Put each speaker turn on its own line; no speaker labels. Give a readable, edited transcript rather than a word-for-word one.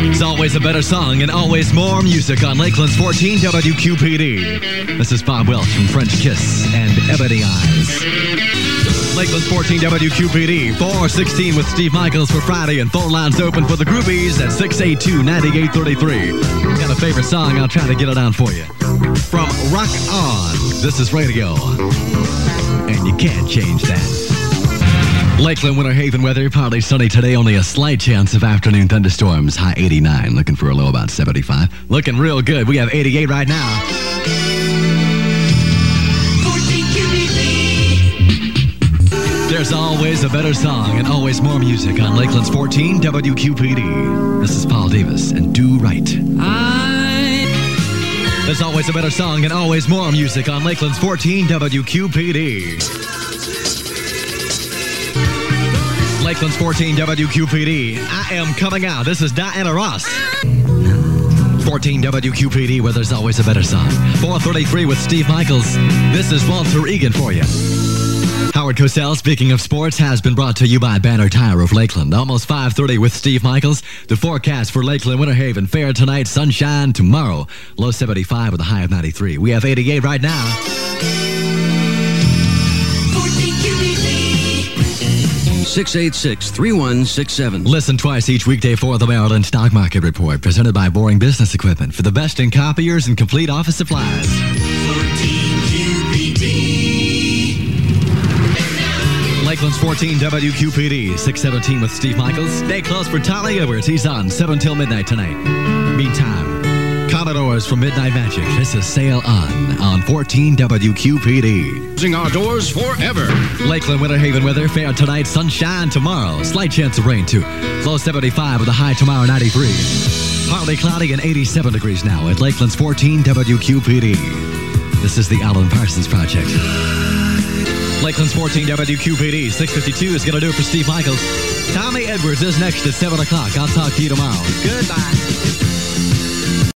It's always a better song and always more music on Lakeland's 14 WQPD. This is Bob Welch from French Kiss and Ebony Eyes. Lakeland's 14 WQPD, 416 with Steve Michaels for Friday, and phone lines open for the groupies at 682-9833. Got a favorite song? I'll try to get it on for you. From Rock On, this is Radio, and you can't change that. Lakeland, Winter Haven weather, partly sunny today, only a slight chance of afternoon thunderstorms. High 89, looking for a low about 75. Looking real good. We have 88 right now. There's always a better song and always more music on Lakeland's 14 WQPD. This is Paul Davis and Do Right. There's always a better song and always more music on Lakeland's 14 WQPD. Lakeland's 14 WQPD. I am coming out. This is Diana Ross. 14 WQPD, where there's always a better song. 433 with Steve Michaels. This is Walter Egan for you. Howard Cosell, speaking of sports, has been brought to you by Banner Tire of Lakeland. Almost 5:30 with Steve Michaels. The forecast for Lakeland, Winter Haven. Fair tonight, sunshine tomorrow. Low 75 with a high of 93. We have 88 right now.
686-3167.
Listen twice each weekday for the Maryland Stock Market Report, presented by Boring Business Equipment, for the best in copiers and complete office supplies.
14 QPD.
Lakeland's 14 WQPD, 617 with Steve Michaels. Stay close for Tommy Edwards. He's on 7 till midnight tonight. Meantime, Commodores from Midnight Magic. This is Sail on 14 WQPD.
Closing our doors forever.
Lakeland, Winter Haven weather. Fair tonight, sunshine tomorrow. Slight chance of rain, too. Low 75 with a high tomorrow 93. Partly cloudy and 87 degrees now at Lakeland's 14 WQPD. This is the Alan Parsons Project. Lakeland's 14 WQPD, 652 is going to do it for Steve Michaels. Tommy Edwards is next at 7 o'clock. I'll talk to you tomorrow. Goodbye.